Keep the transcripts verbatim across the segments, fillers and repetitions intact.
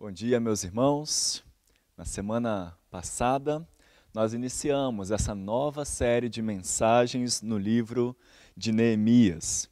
Bom dia, meus irmãos. Na semana passada, nós iniciamos essa nova série de mensagens no livro de Neemias.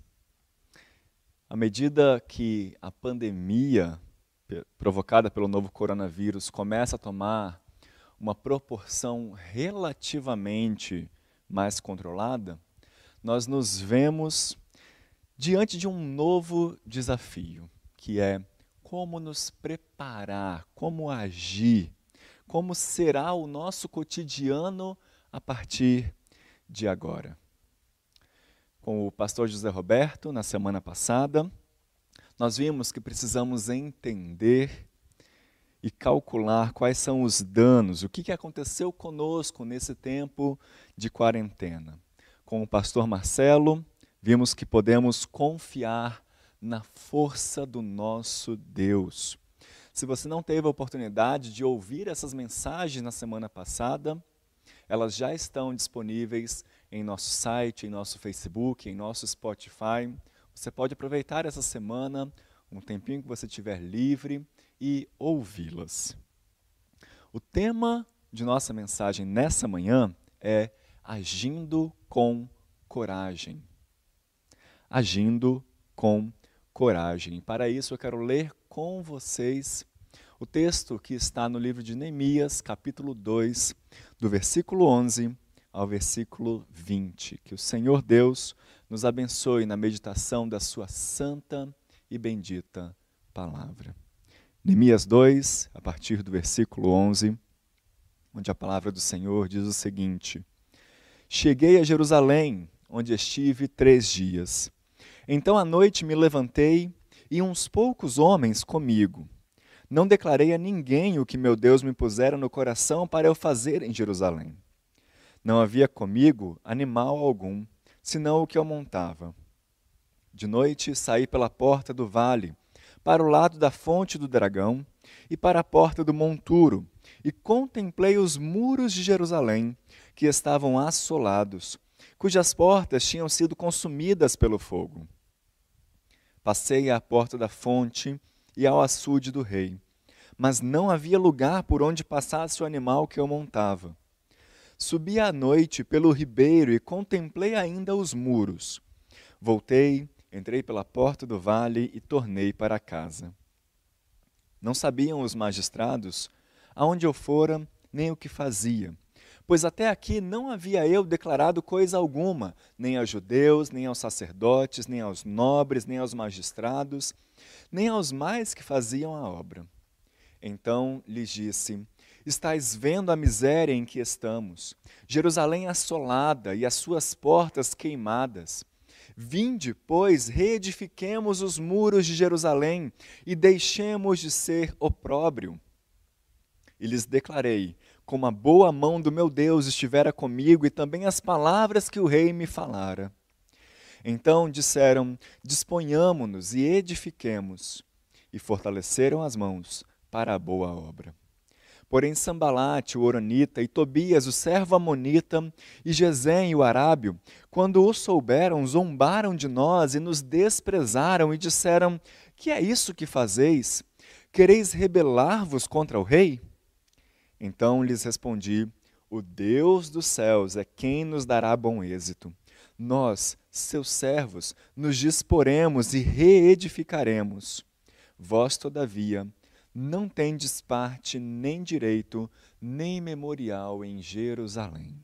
À medida que a pandemia provocada pelo novo coronavírus começa a tomar uma proporção relativamente mais controlada, nós nos vemos diante de um novo desafio, que é como nos preparar, como agir, como será o nosso cotidiano a partir de agora. Com o pastor José Roberto, na semana passada, nós vimos que precisamos entender e calcular quais são os danos, o que aconteceu conosco nesse tempo de quarentena. Com o pastor Marcelo, vimos que podemos confiar na força do nosso Deus. Se você não teve a oportunidade de ouvir essas mensagens na semana passada, elas já estão disponíveis em nosso site, em nosso Facebook, em nosso Spotify. Você pode aproveitar essa semana, um tempinho que você tiver livre, e ouvi-las. O tema de nossa mensagem nessa manhã é agindo com coragem. Agindo com coragem. Para isso eu quero ler com vocês o texto que está no livro de Neemias, capítulo dois, do versículo onze ao versículo vinte. Que o Senhor Deus nos abençoe na meditação da sua santa e bendita palavra. Neemias dois, a partir do versículo onze, onde a palavra do Senhor diz o seguinte: Cheguei a Jerusalém, onde estive três dias. Então à noite me levantei e uns poucos homens comigo. Não declarei a ninguém o que meu Deus me pusera no coração para eu fazer em Jerusalém. Não havia comigo animal algum, senão o que eu montava. De noite saí pela porta do vale, para o lado da fonte do dragão e para a porta do monturo, e contemplei os muros de Jerusalém, que estavam assolados, cujas portas tinham sido consumidas pelo fogo. Passei à porta da fonte e ao açude do rei, mas não havia lugar por onde passasse o animal que eu montava. Subi à noite pelo ribeiro e contemplei ainda os muros. Voltei, entrei pela porta do vale e tornei para casa. Não sabiam os magistrados aonde eu fora nem o que fazia, pois até aqui não havia eu declarado coisa alguma, nem aos judeus, nem aos sacerdotes, nem aos nobres, nem aos magistrados, nem aos mais que faziam a obra. Então lhes disse: Estais vendo a miséria em que estamos, Jerusalém assolada e as suas portas queimadas. Vinde, pois, reedifiquemos os muros de Jerusalém e deixemos de ser opróbrio. E lhes declarei como a boa mão do meu Deus estivera comigo e também as palavras que o rei me falara. Então disseram: disponhamo-nos e edifiquemos. E fortaleceram as mãos para a boa obra. Porém Sambalate, o horonita, e Tobias, o servo amonita, e Gesem, o arábio, quando o souberam, zombaram de nós e nos desprezaram e disseram: que é isso que fazeis? Quereis rebelar-vos contra o rei? Então lhes respondi: o Deus dos céus é quem nos dará bom êxito. Nós, seus servos, nos disporemos e reedificaremos. Vós, todavia, não tendes parte nem direito, nem memorial em Jerusalém.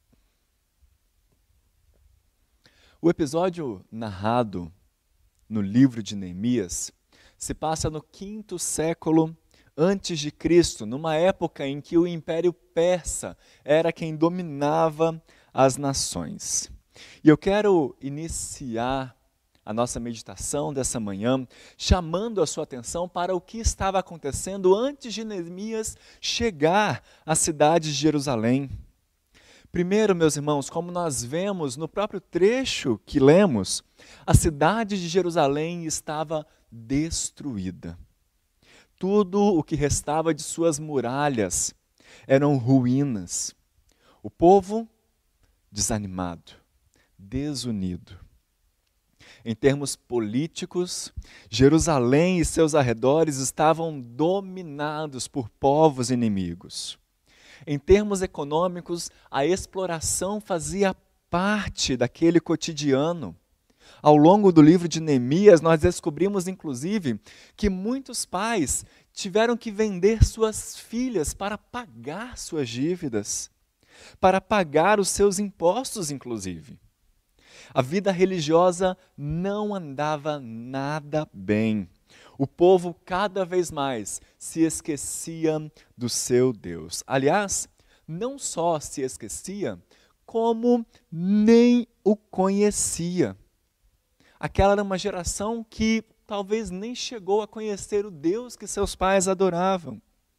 O episódio narrado no livro de Neemias se passa no quinto século antes de Cristo, numa época em que o Império Persa era quem dominava as nações. E eu quero iniciar a nossa meditação dessa manhã, chamando a sua atenção para o que estava acontecendo antes de Neemias chegar à cidade de Jerusalém. Primeiro, meus irmãos, como nós vemos no próprio trecho que lemos, a cidade de Jerusalém estava destruída. Tudo o que restava de suas muralhas eram ruínas. O povo desanimado, desunido. Em termos políticos, Jerusalém e seus arredores estavam dominados por povos inimigos. Em termos econômicos, a exploração fazia parte daquele cotidiano. Ao longo do livro de Neemias, nós descobrimos, inclusive, que muitos pais tiveram que vender suas filhas para pagar suas dívidas, para pagar os seus impostos, inclusive. A vida religiosa não andava nada bem. O povo cada vez mais se esquecia do seu Deus. Aliás, não só se esquecia, como nem o conhecia. Aquela era uma geração que talvez nem chegou a conhecer o Deus que seus pais adoravam.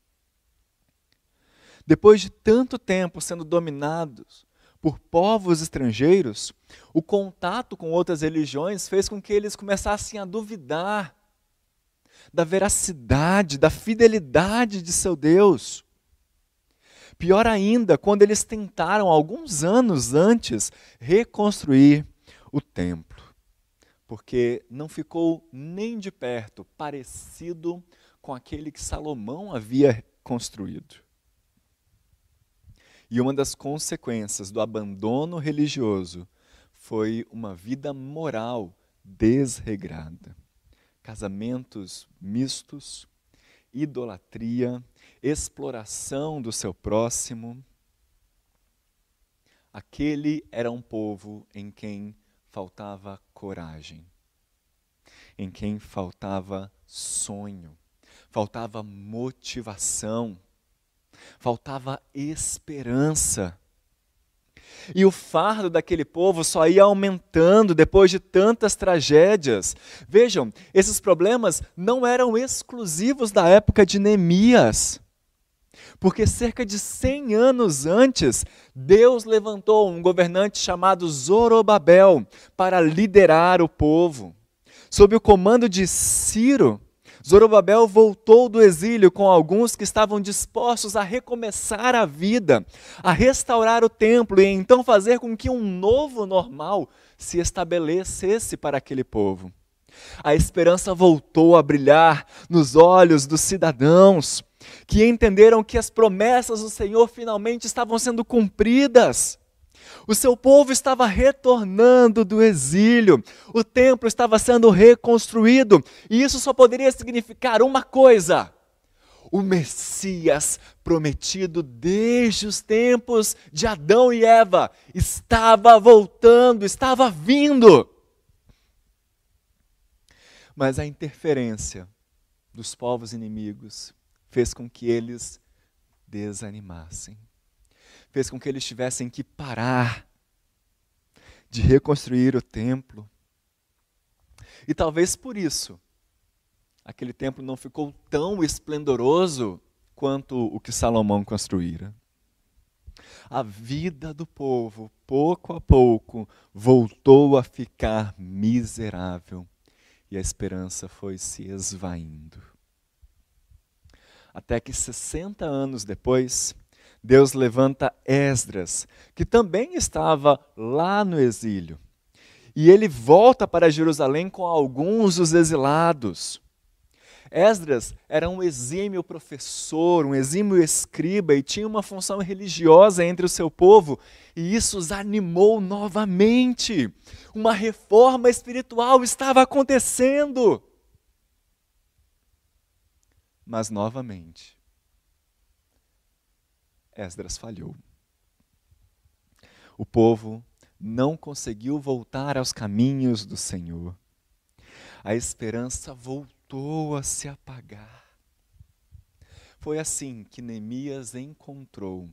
Depois de tanto tempo sendo dominados por povos estrangeiros, o contato com outras religiões fez com que eles começassem a duvidar da veracidade, da fidelidade de seu Deus. Pior ainda, quando eles tentaram, alguns anos antes, reconstruir o templo, porque não ficou nem de perto parecido com aquele que Salomão havia construído. E uma das consequências do abandono religioso foi uma vida moral desregrada. Casamentos mistos, idolatria, exploração do seu próximo. Aquele era um povo em quem faltava coragem, em quem faltava sonho, faltava motivação, faltava esperança. E o fardo daquele povo só ia aumentando depois de tantas tragédias. Vejam, esses problemas não eram exclusivos da época de Neemias, porque cerca de cem anos antes, Deus levantou um governante chamado Zorobabel para liderar o povo. Sob o comando de Ciro, Zorobabel voltou do exílio com alguns que estavam dispostos a recomeçar a vida, a restaurar o templo e então fazer com que um novo normal se estabelecesse para aquele povo. A esperança voltou a brilhar nos olhos dos cidadãos, que entenderam que as promessas do Senhor finalmente estavam sendo cumpridas. O seu povo estava retornando do exílio, o templo estava sendo reconstruído, e isso só poderia significar uma coisa: o Messias prometido desde os tempos de Adão e Eva estava voltando, estava vindo. Mas a interferência dos povos inimigos fez com que eles desanimassem. Fez com que eles tivessem que parar de reconstruir o templo. E talvez por isso, aquele templo não ficou tão esplendoroso quanto o que Salomão construíra. A vida do povo, pouco a pouco, voltou a ficar miserável e a esperança foi se esvaindo. Até que sessenta anos depois, Deus levanta Esdras, que também estava lá no exílio. E ele volta para Jerusalém com alguns dos exilados. Esdras era um exímio professor, um exímio escriba e tinha uma função religiosa entre o seu povo, e isso os animou novamente. Uma reforma espiritual estava acontecendo. Mas novamente, Esdras falhou. O povo não conseguiu voltar aos caminhos do Senhor. A esperança voltou a se apagar. Foi assim que Neemias encontrou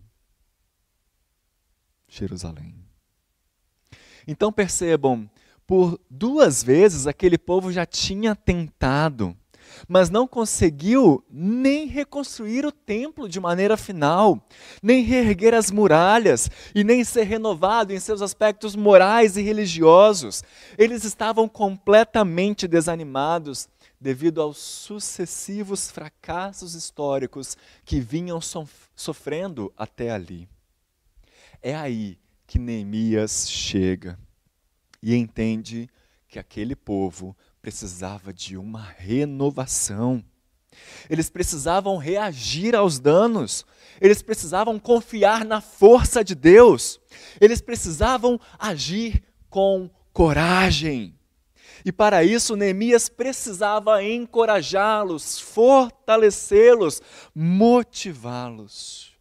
Jerusalém. Então percebam, por duas vezes aquele povo já tinha tentado, mas não conseguiu nem reconstruir o templo de maneira final, nem reerguer as muralhas e nem ser renovado em seus aspectos morais e religiosos. Eles estavam completamente desanimados devido aos sucessivos fracassos históricos que vinham sof- sofrendo até ali. É aí que Neemias chega e entende que aquele povo precisava de uma renovação. Eles precisavam reagir aos danos, eles precisavam confiar na força de Deus, eles precisavam agir com coragem. E para isso, Neemias precisava encorajá-los, fortalecê-los, motivá-los.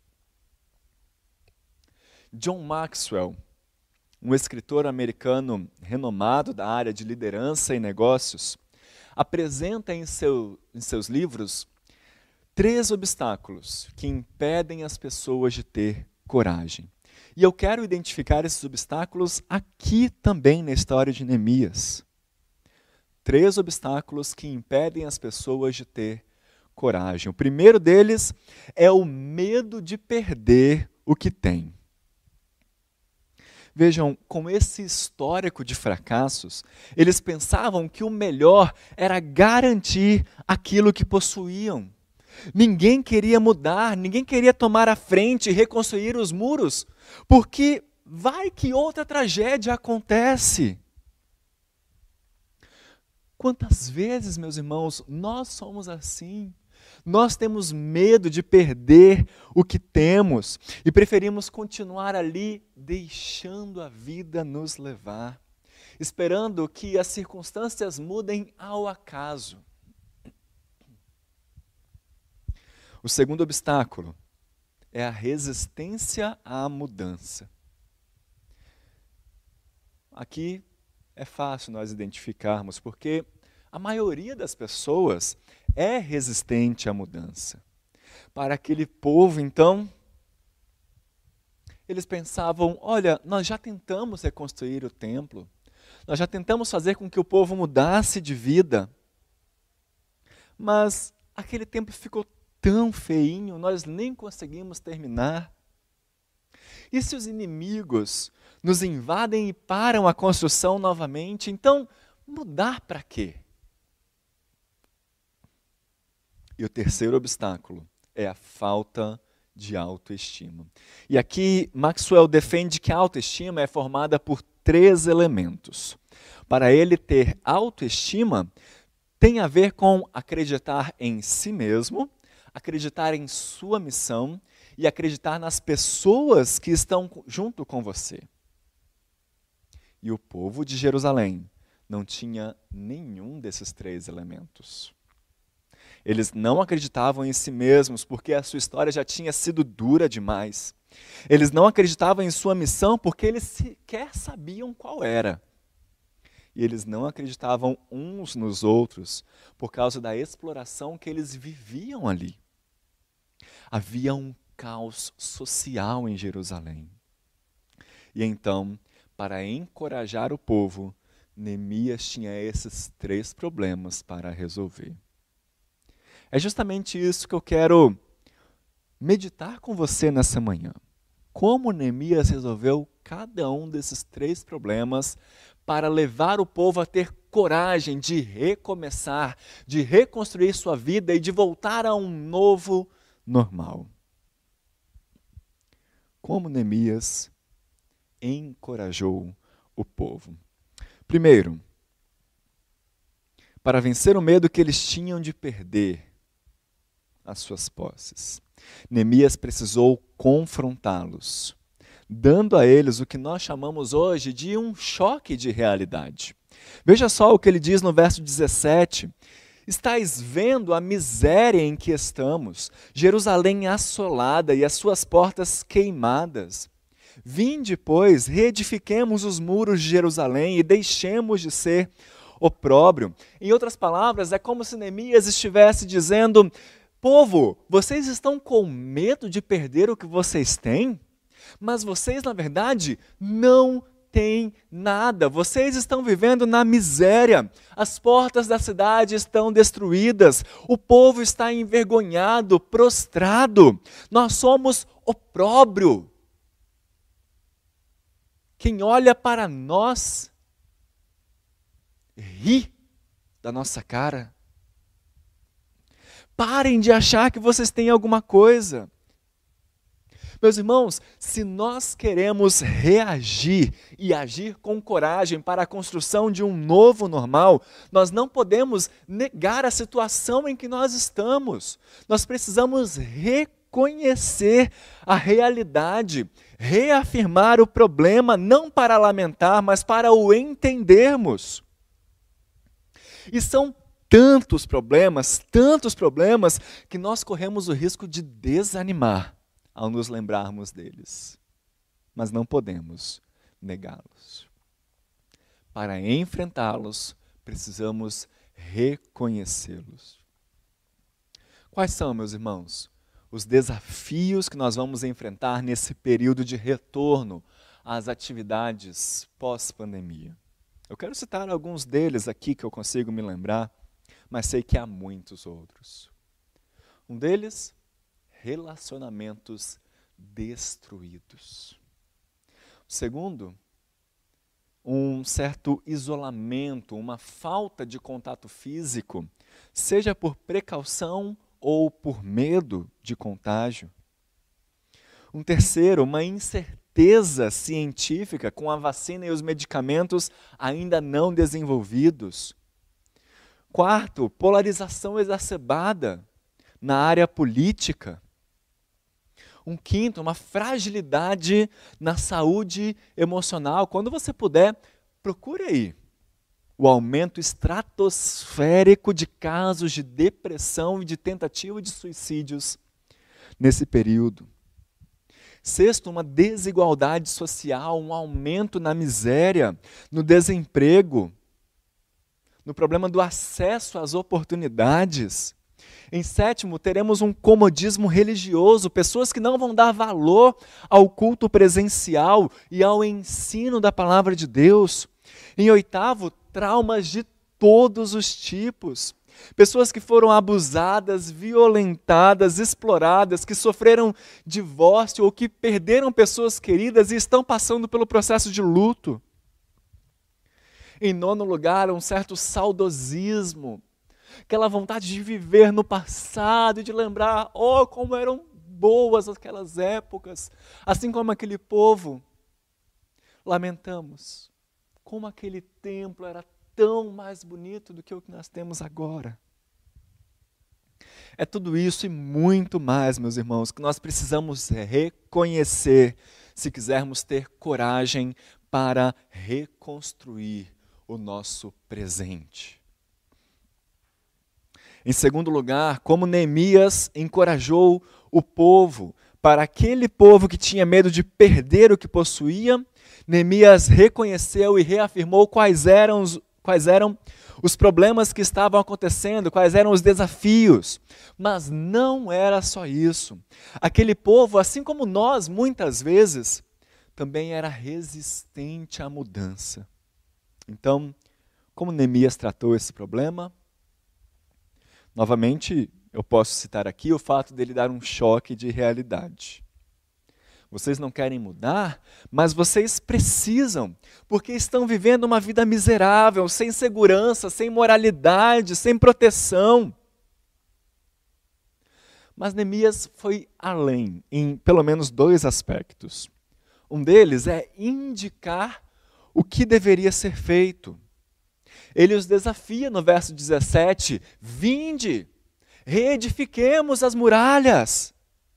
John Maxwell, um escritor americano renomado da área de liderança e negócios, apresenta em, seu, em seus livros três obstáculos que impedem as pessoas de ter coragem. E eu quero identificar esses obstáculos aqui também na história de Neemias. Três obstáculos que impedem as pessoas de ter coragem. O primeiro deles é o medo de perder o que tem. Vejam, com esse histórico de fracassos, eles pensavam que o melhor era garantir aquilo que possuíam. Ninguém queria mudar, ninguém queria tomar a frente e reconstruir os muros, porque vai que outra tragédia acontece. Quantas vezes, meus irmãos, nós somos assim? Nós temos medo de perder o que temos e preferimos continuar ali, deixando a vida nos levar, esperando que as circunstâncias mudem ao acaso. O segundo obstáculo é a resistência à mudança. Aqui é fácil nós identificarmos, porque a maioria das pessoas é resistente à mudança. Para aquele povo, então, eles pensavam, olha, nós já tentamos reconstruir o templo, nós já tentamos fazer com que o povo mudasse de vida, mas aquele templo ficou tão feinho, nós nem conseguimos terminar. E se os inimigos nos invadem e param a construção novamente, então mudar para quê? E o terceiro obstáculo é a falta de autoestima. E aqui Maxwell defende que a autoestima é formada por três elementos. Para ele ter autoestima, tem a ver com acreditar em si mesmo, acreditar em sua missão e acreditar nas pessoas que estão junto com você. E o povo de Jerusalém não tinha nenhum desses três elementos. Eles não acreditavam em si mesmos porque a sua história já tinha sido dura demais. Eles não acreditavam em sua missão porque eles sequer sabiam qual era. E eles não acreditavam uns nos outros por causa da exploração que eles viviam ali. Havia um caos social em Jerusalém. E então, para encorajar o povo, Neemias tinha esses três problemas para resolver. É justamente isso que eu quero meditar com você nessa manhã. Como Neemias resolveu cada um desses três problemas para levar o povo a ter coragem de recomeçar, de reconstruir sua vida e de voltar a um novo normal. Como Neemias encorajou o povo. Primeiro, para vencer o medo que eles tinham de perder as suas posses, Neemias precisou confrontá-los, dando a eles o que nós chamamos hoje de um choque de realidade. Veja só o que ele diz no verso dezessete. Estais vendo a miséria em que estamos, Jerusalém assolada e as suas portas queimadas. Vinde, pois, reedifiquemos os muros de Jerusalém e deixemos de ser opróbrio. Em outras palavras, é como se Neemias estivesse dizendo: povo, vocês estão com medo de perder o que vocês têm? Mas vocês, na verdade, não têm nada. Vocês estão vivendo na miséria. As portas da cidade estão destruídas. O povo está envergonhado, prostrado. Nós somos opróbrio. Quem olha para nós ri da nossa cara. Parem de achar que vocês têm alguma coisa. Meus irmãos, se nós queremos reagir e agir com coragem para a construção de um novo normal, nós não podemos negar a situação em que nós estamos. Nós precisamos reconhecer a realidade, reafirmar o problema, não para lamentar, mas para o entendermos. E são tantos problemas, tantos problemas, que nós corremos o risco de desanimar ao nos lembrarmos deles. Mas não podemos negá-los. Para enfrentá-los, precisamos reconhecê-los. Quais são, meus irmãos, os desafios que nós vamos enfrentar nesse período de retorno às atividades pós-pandemia? Eu quero citar alguns deles aqui que eu consigo me lembrar, mas sei que há muitos outros. Um deles, relacionamentos destruídos. O segundo, um certo isolamento, uma falta de contato físico, seja por precaução ou por medo de contágio. Um terceiro, uma incerteza científica com a vacina e os medicamentos ainda não desenvolvidos. Quarto, polarização exacerbada na área política. Um quinto, uma fragilidade na saúde emocional. Quando você puder, procure aí o aumento estratosférico de casos de depressão e de tentativa de suicídios nesse período. Sexto, uma desigualdade social, um aumento na miséria, no desemprego, no problema do acesso às oportunidades. Em sétimo, teremos um comodismo religioso, pessoas que não vão dar valor ao culto presencial e ao ensino da palavra de Deus. Em oitavo, traumas de todos os tipos. Pessoas que foram abusadas, violentadas, exploradas, que sofreram divórcio ou que perderam pessoas queridas e estão passando pelo processo de luto. Em nono lugar, um certo saudosismo, aquela vontade de viver no passado e de lembrar, oh, como eram boas aquelas épocas, assim como aquele povo. Lamentamos como aquele templo era tão mais bonito do que o que nós temos agora. É tudo isso e muito mais, meus irmãos, que nós precisamos reconhecer se quisermos ter coragem para reconstruir o nosso presente. Em segundo lugar, como Neemias encorajou o povo, para aquele povo que tinha medo de perder o que possuía, Neemias reconheceu e reafirmou quais eram os, quais eram os problemas que estavam acontecendo, quais eram os desafios. Mas não era só isso. Aquele povo, assim como nós, muitas vezes, também era resistente à mudança. Então, como Neemias tratou esse problema? Novamente, eu posso citar aqui o fato dele dar um choque de realidade. Vocês não querem mudar, mas vocês precisam, porque estão vivendo uma vida miserável, sem segurança, sem moralidade, sem proteção. Mas Neemias foi além, em pelo menos dois aspectos. Um deles é indicar o que deveria ser feito. Ele os desafia no verso dezessete, vinde, reedifiquemos as muralhas.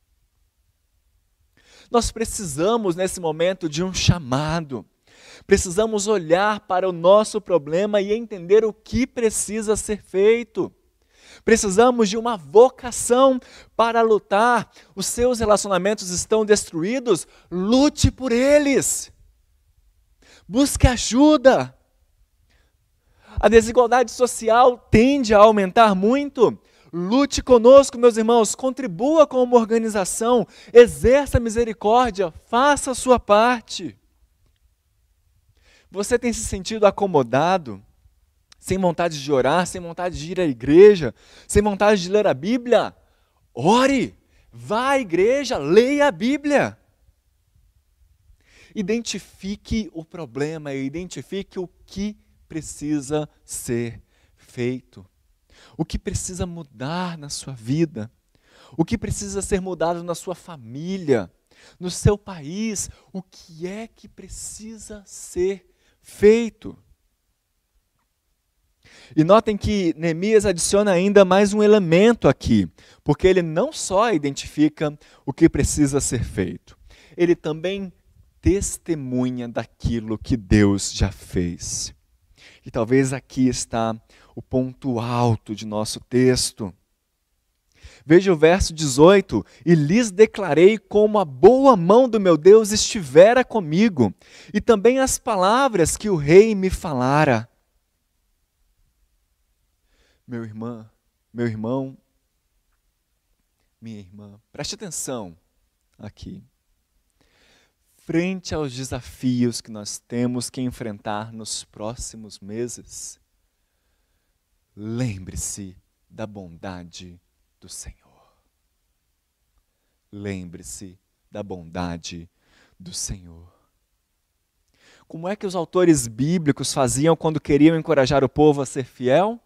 Nós precisamos, nesse momento, de um chamado. Precisamos olhar para o nosso problema e entender o que precisa ser feito. Precisamos de uma vocação para lutar. Os seus relacionamentos estão destruídos, lute por eles. Busque ajuda. A desigualdade social tende a aumentar muito. Lute conosco, meus irmãos, contribua com uma organização, exerça misericórdia, faça a sua parte. Você tem se sentido acomodado, sem vontade de orar, sem vontade de ir à igreja, sem vontade de ler a Bíblia? Ore, vá à igreja, leia a Bíblia. Identifique o problema e identifique o que precisa ser feito. O que precisa mudar na sua vida, o que precisa ser mudado na sua família, no seu país, o que é que precisa ser feito. E notem que Neemias adiciona ainda mais um elemento aqui, porque ele não só identifica o que precisa ser feito, ele também testemunha daquilo que Deus já fez. E talvez aqui está o ponto alto de nosso texto. Veja o verso dezoito, e lhes declarei como a boa mão do meu Deus estivera comigo, e também as palavras que o rei me falara. Meu irmão, meu irmão, minha irmã, preste atenção aqui. Frente aos desafios que nós temos que enfrentar nos próximos meses, lembre-se da bondade do Senhor. Lembre-se da bondade do Senhor. Como é que os autores bíblicos faziam quando queriam encorajar o povo a ser fiel?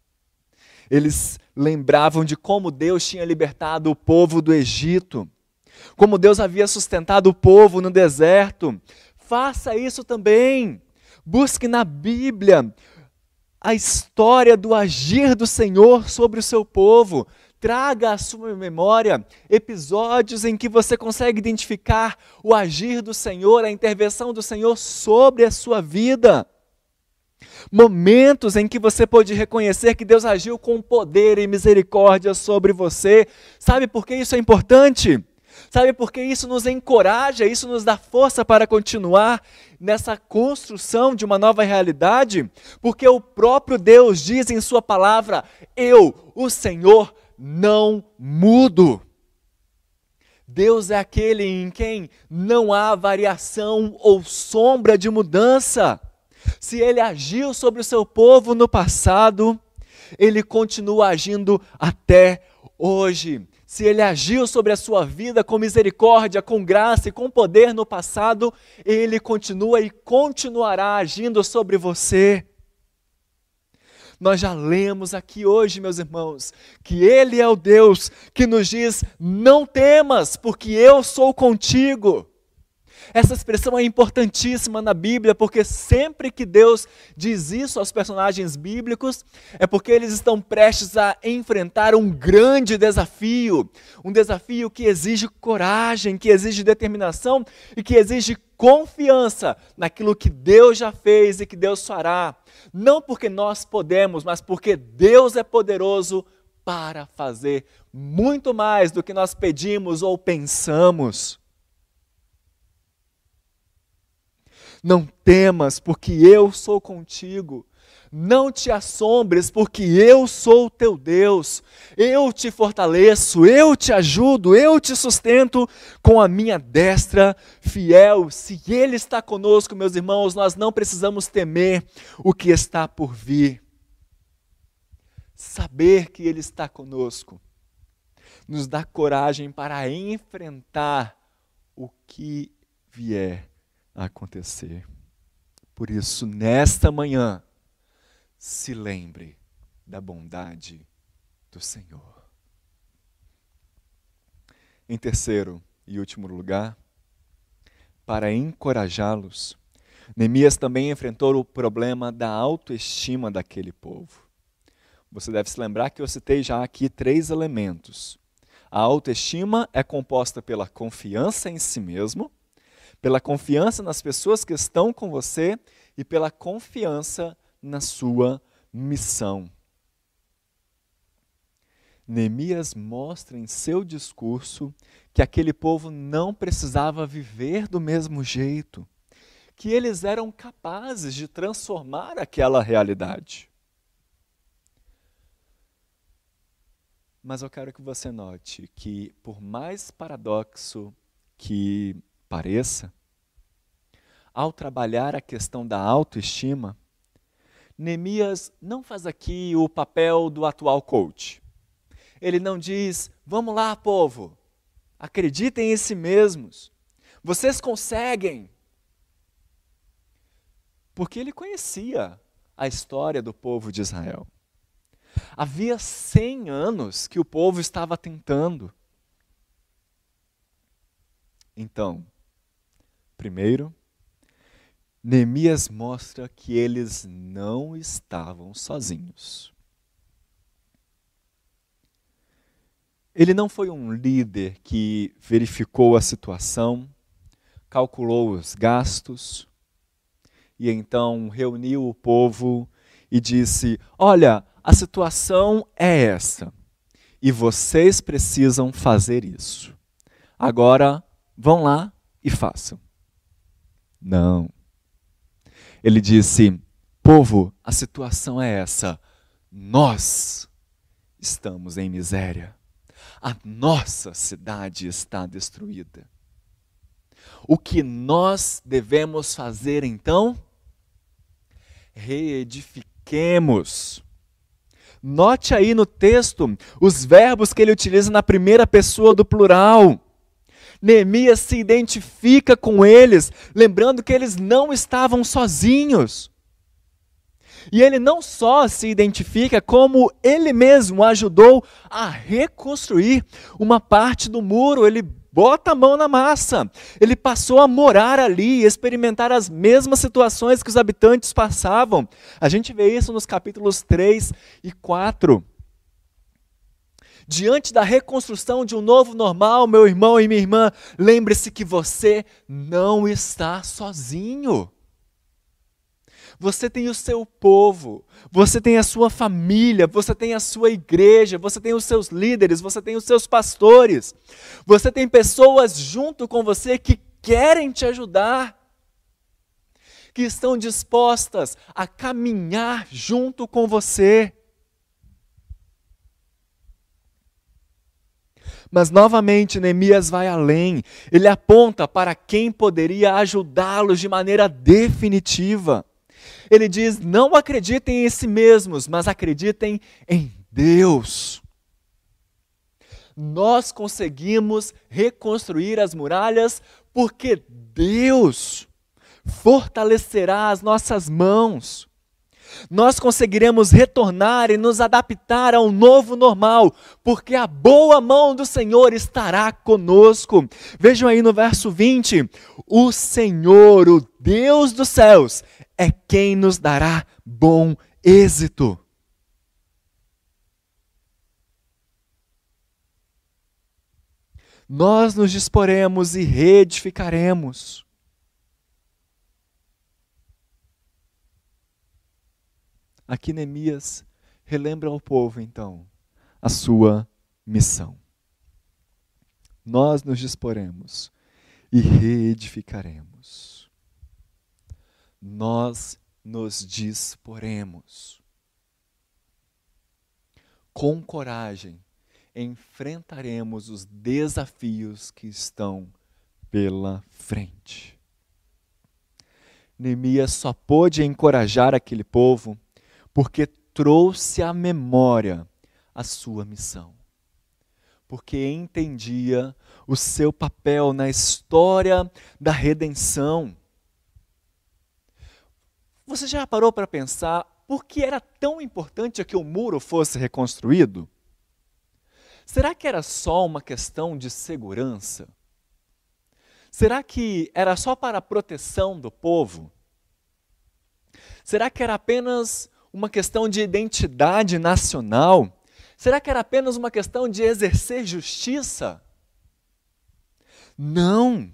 Eles lembravam de como Deus tinha libertado o povo do Egito, como Deus havia sustentado o povo no deserto. Faça isso também. Busque na Bíblia a história do agir do Senhor sobre o seu povo. Traga à sua memória episódios em que você consegue identificar o agir do Senhor, a intervenção do Senhor sobre a sua vida. Momentos em que você pode reconhecer que Deus agiu com poder e misericórdia sobre você. Sabe por que isso é importante? Sabe por que isso nos encoraja, isso nos dá força para continuar nessa construção de uma nova realidade? Porque o próprio Deus diz em sua palavra: eu, o Senhor, não mudo. Deus é aquele em quem não há variação ou sombra de mudança. Se Ele agiu sobre o seu povo no passado, Ele continua agindo até hoje. Se Ele agiu sobre a sua vida com misericórdia, com graça e com poder no passado, Ele continua e continuará agindo sobre você. Nós já lemos aqui hoje, meus irmãos, que Ele é o Deus que nos diz: não temas, porque eu sou contigo. Essa expressão é importantíssima na Bíblia, porque sempre que Deus diz isso aos personagens bíblicos, é porque eles estão prestes a enfrentar um grande desafio, um desafio que exige coragem, que exige determinação e que exige confiança naquilo que Deus já fez e que Deus fará. Não porque nós podemos, mas porque Deus é poderoso para fazer muito mais do que nós pedimos ou pensamos. Não temas, porque eu sou contigo. Não te assombres, porque eu sou o teu Deus. Eu te fortaleço, eu te ajudo, eu te sustento com a minha destra fiel. Se Ele está conosco, meus irmãos, nós não precisamos temer o que está por vir. Saber que Ele está conosco nos dá coragem para enfrentar o que vier a acontecer. Por isso, nesta manhã, se lembre da bondade do Senhor. Em terceiro e último lugar, para encorajá-los, Neemias também enfrentou o problema da autoestima daquele povo. Você deve se lembrar que eu citei já aqui três elementos. A autoestima é composta pela confiança em si mesmo, pela confiança nas pessoas que estão com você e pela confiança na sua missão. Neemias mostra em seu discurso que aquele povo não precisava viver do mesmo jeito, que eles eram capazes de transformar aquela realidade. Mas eu quero que você note que, por mais paradoxo que pareça, ao trabalhar a questão da autoestima, Neemias não faz aqui o papel do atual coach. Ele não diz: vamos lá, povo, acreditem em si mesmos, vocês conseguem. Porque ele conhecia a história do povo de Israel. Havia cem anos que o povo estava tentando. Então, primeiro, Neemias mostra que eles não estavam sozinhos. Ele não foi um líder que verificou a situação, calculou os gastos e então reuniu o povo e disse: olha, a situação é essa e vocês precisam fazer isso. Agora vão lá e façam. Não. Ele disse: povo, a situação é essa. Nós estamos em miséria. A nossa cidade está destruída. O que nós devemos fazer então? Reedifiquemos. Note aí no texto os verbos que ele utiliza na primeira pessoa do plural. Neemias se identifica com eles, lembrando que eles não estavam sozinhos. E ele não só se identifica, como ele mesmo ajudou a reconstruir uma parte do muro. Ele bota a mão na massa. Ele passou a morar ali e experimentar as mesmas situações que os habitantes passavam. A gente vê isso nos capítulos três e quatro. Diante da reconstrução de um novo normal, meu irmão e minha irmã, lembre-se que você não está sozinho. Você tem o seu povo, você tem a sua família, você tem a sua igreja, você tem os seus líderes, você tem os seus pastores. Você tem pessoas junto com você que querem te ajudar, que estão dispostas a caminhar junto com você. Mas novamente Neemias vai além, ele aponta para quem poderia ajudá-los de maneira definitiva. Ele diz: não acreditem em si mesmos, mas acreditem em Deus. Nós conseguimos reconstruir as muralhas porque Deus fortalecerá as nossas mãos. Nós conseguiremos retornar e nos adaptar ao novo normal, porque a boa mão do Senhor estará conosco. Vejam aí no verso vinte, o Senhor, o Deus dos céus, é quem nos dará bom êxito. Nós nos disporemos e reedificaremos. Aqui Neemias relembra ao povo, então, a sua missão. Nós nos disporemos e reedificaremos. Nós nos disporemos. Com coragem, enfrentaremos os desafios que estão pela frente. Neemias só pôde encorajar aquele povo porque trouxe à memória a sua missão. Porque entendia o seu papel na história da redenção. Você já parou para pensar por que era tão importante que o muro fosse reconstruído? Será que era só uma questão de segurança? Será que era só para a proteção do povo? Será que era apenas uma questão de identidade nacional? Será que era apenas uma questão de exercer justiça? Não.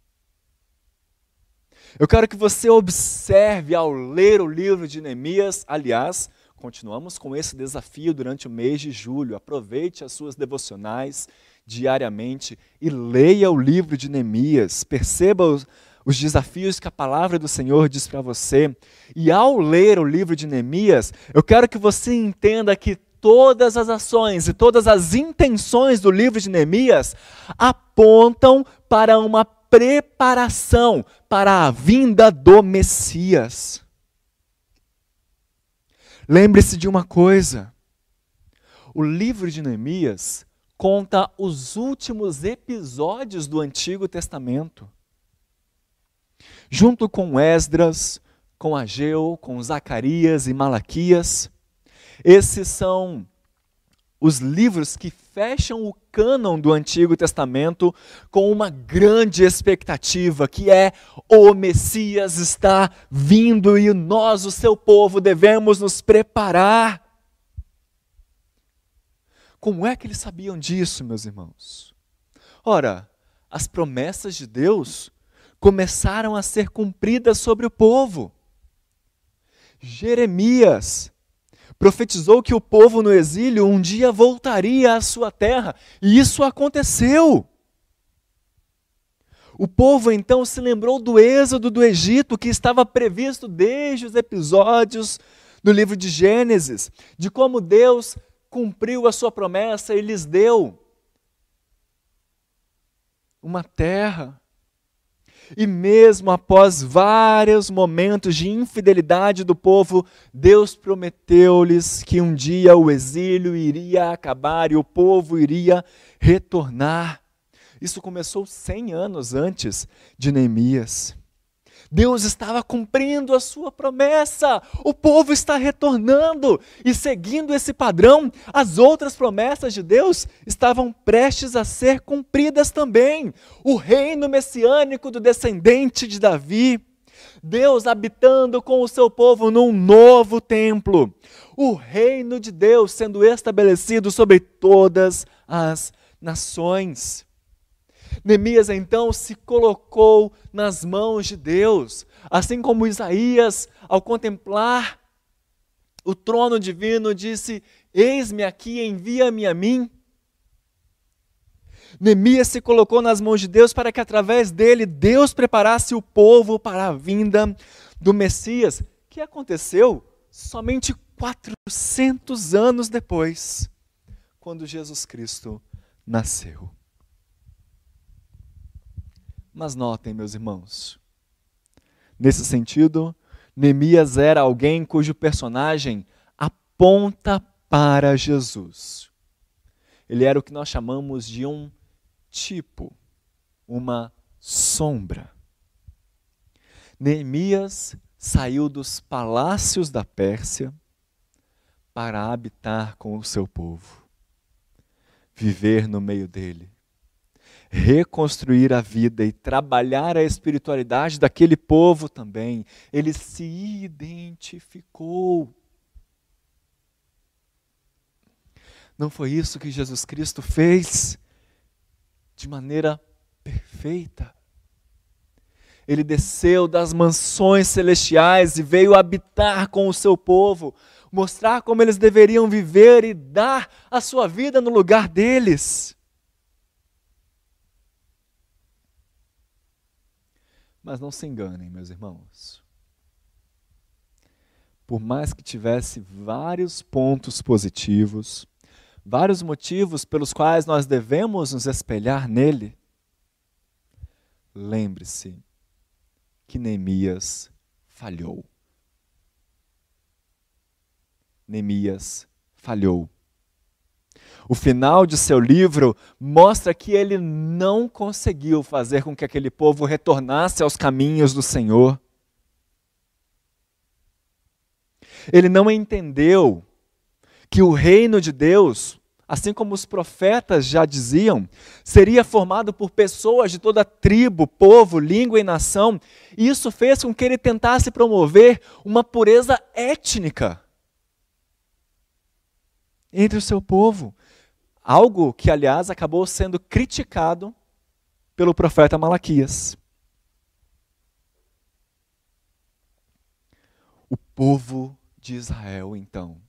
Eu quero que você observe ao ler o livro de Neemias. Aliás, continuamos com esse desafio durante o mês de julho. Aproveite as suas devocionais diariamente e leia o livro de Neemias. Perceba os, os desafios que a palavra do Senhor diz para você. E ao ler o livro de Neemias, eu quero que você entenda que todas as ações e todas as intenções do livro de Neemias apontam para uma preparação para a vinda do Messias. Lembre-se de uma coisa, o livro de Neemias conta os últimos episódios do Antigo Testamento. Junto com Esdras, com Ageu, com Zacarias e Malaquias, esses são os livros que fecham o cânon do Antigo Testamento com uma grande expectativa, que é: o Messias está vindo e nós, o seu povo, devemos nos preparar. Como é que eles sabiam disso, meus irmãos? Ora, as promessas de Deus começaram a ser cumpridas sobre o povo. Jeremias profetizou que o povo no exílio um dia voltaria à sua terra, e isso aconteceu. O povo então se lembrou do êxodo do Egito, que estava previsto desde os episódios do livro de Gênesis, de como Deus cumpriu a sua promessa e lhes deu uma terra. E mesmo após vários momentos de infidelidade do povo, Deus prometeu-lhes que um dia o exílio iria acabar e o povo iria retornar. Isso começou cem anos antes de Neemias. Deus estava cumprindo a sua promessa, o povo está retornando, e seguindo esse padrão, as outras promessas de Deus estavam prestes a ser cumpridas também. O reino messiânico do descendente de Davi, Deus habitando com o seu povo num novo templo, o reino de Deus sendo estabelecido sobre todas as nações. Neemias então se colocou nas mãos de Deus, assim como Isaías, ao contemplar o trono divino, disse: eis-me aqui, envia-me a mim. Neemias se colocou nas mãos de Deus para que através dele Deus preparasse o povo para a vinda do Messias, que aconteceu somente quatrocentos anos depois, quando Jesus Cristo nasceu. Mas notem, meus irmãos, nesse sentido, Neemias era alguém cujo personagem aponta para Jesus. Ele era o que nós chamamos de um tipo, uma sombra. Neemias saiu dos palácios da Pérsia para habitar com o seu povo, viver no meio dele, reconstruir a vida e trabalhar a espiritualidade daquele povo também. Ele se identificou. Não foi isso que Jesus Cristo fez de maneira perfeita? Ele desceu das mansões celestiais e veio habitar com o seu povo, mostrar como eles deveriam viver e dar a sua vida no lugar deles. Mas não se enganem, meus irmãos. Por mais que tivesse vários pontos positivos, vários motivos pelos quais nós devemos nos espelhar nele, lembre-se que Neemias falhou. Neemias falhou. O final de seu livro mostra que ele não conseguiu fazer com que aquele povo retornasse aos caminhos do Senhor. Ele não entendeu que o reino de Deus, assim como os profetas já diziam, seria formado por pessoas de toda tribo, povo, língua e nação. E isso fez com que ele tentasse promover uma pureza étnica entre o seu povo. Algo que, aliás, acabou sendo criticado pelo profeta Malaquias. O povo de Israel, então,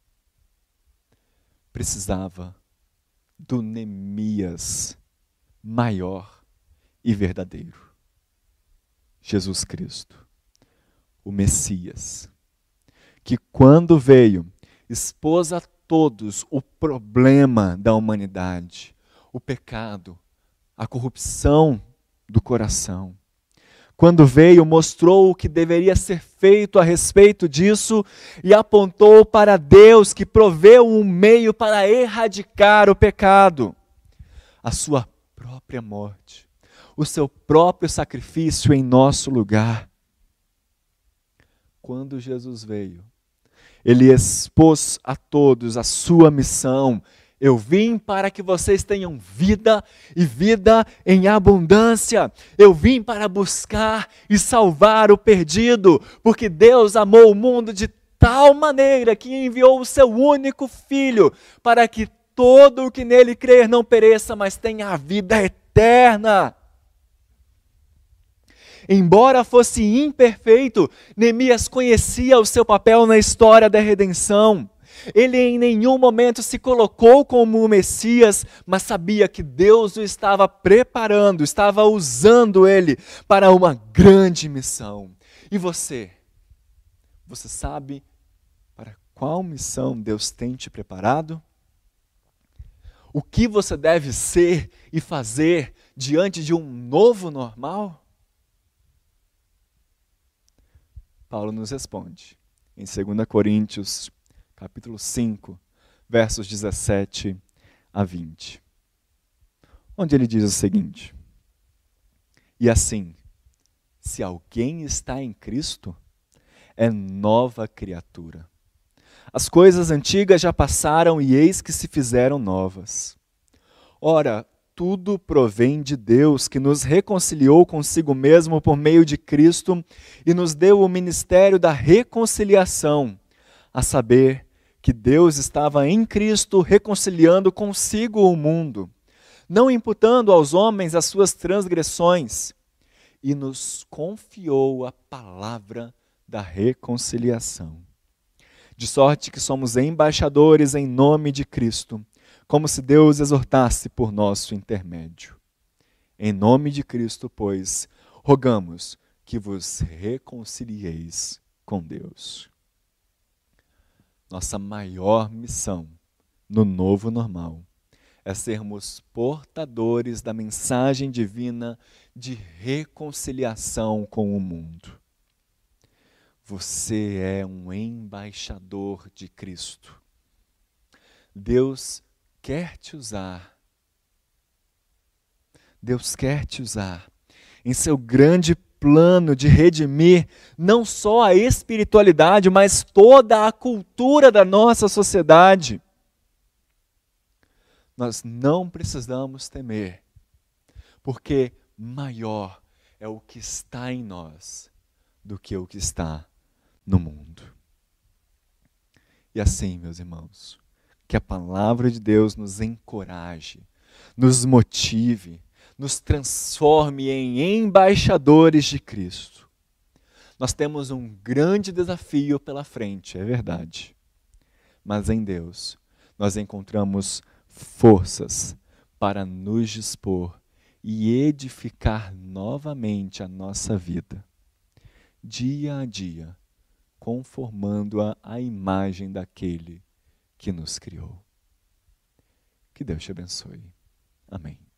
precisava do Neemias maior e verdadeiro. Jesus Cristo, o Messias, que quando veio, expôs a todos o problema da humanidade, o pecado, a corrupção do coração. Quando veio, mostrou o que deveria ser feito a respeito disso e apontou para Deus, que proveu um meio para erradicar o pecado, a sua própria morte, o seu próprio sacrifício em nosso lugar. Quando Jesus veio, ele expôs a todos a sua missão, Eu vim para que vocês tenham vida e vida em abundância. Eu vim para buscar e salvar o perdido, porque Deus amou o mundo de tal maneira que enviou o seu único Filho, para que todo o que nele crer não pereça, mas tenha a vida eterna. Embora fosse imperfeito, Neemias conhecia o seu papel na história da redenção. Ele em nenhum momento se colocou como o Messias, mas sabia que Deus o estava preparando, estava usando ele para uma grande missão. E você? Você sabe para qual missão Deus tem te preparado? O que você deve ser e fazer diante de um novo normal? Paulo nos responde em dois Coríntios, capítulo cinco, versos dezessete a vinte, onde ele diz o seguinte: e assim, se alguém está em Cristo, é nova criatura. As coisas antigas já passaram e eis que se fizeram novas. Ora, tudo provém de Deus, que nos reconciliou consigo mesmo por meio de Cristo e nos deu o ministério da reconciliação, a saber, que Deus estava em Cristo reconciliando consigo o mundo, não imputando aos homens as suas transgressões, e nos confiou a palavra da reconciliação. De sorte que somos embaixadores em nome de Cristo, como se Deus exortasse por nosso intermédio. Em nome de Cristo, pois, rogamos que vos reconcilieis com Deus. Nossa maior missão no novo normal é sermos portadores da mensagem divina de reconciliação com o mundo. Você é um embaixador de Cristo. Deus quer te usar. Deus quer te usar em seu grande plano de redimir não só a espiritualidade, mas toda a cultura da nossa sociedade. Nós não precisamos temer, porque maior é o que está em nós do que o que está no mundo. E assim, meus irmãos, que a palavra de Deus nos encoraje, nos motive, nos transforme em embaixadores de Cristo. Nós temos um grande desafio pela frente, é verdade. Mas em Deus, nós encontramos forças para nos dispor e edificar novamente a nossa vida, dia a dia, conformando-a à imagem daquele que nos criou. Que Deus te abençoe. Amém.